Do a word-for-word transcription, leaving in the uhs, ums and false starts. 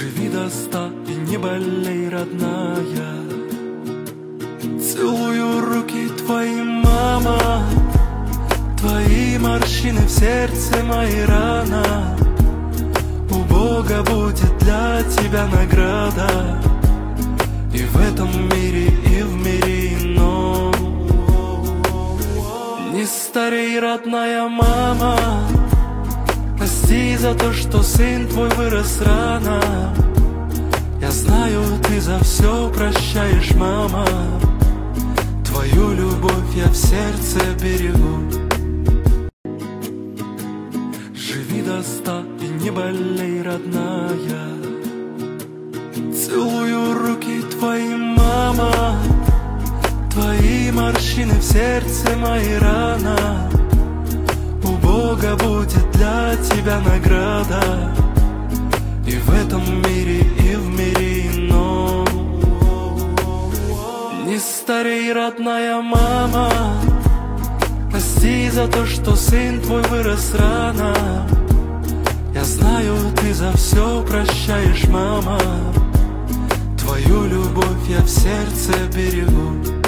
Живи до ста и не болей, родная. Целую руки твои, мама. Твои морщины в сердце, мои рана. У Бога будет для тебя награда. И в этом мире, и в мире ином. Не старей, родная мама. Прости за то, что сын твой вырос рано. Я знаю, ты за все прощаешь, мама. Твою любовь я в сердце берегу. Живи до ста и не болей, родная. Целую руки твои, мама. Твои морщины в сердце, мои рана. У Бога будет для тебя награда. И в этом мире, и в мире ином. Не старей, родная мама. Прости за то, что сын твой вырос рано. Я знаю, ты за все прощаешь, мама. Твою любовь я в сердце берегу.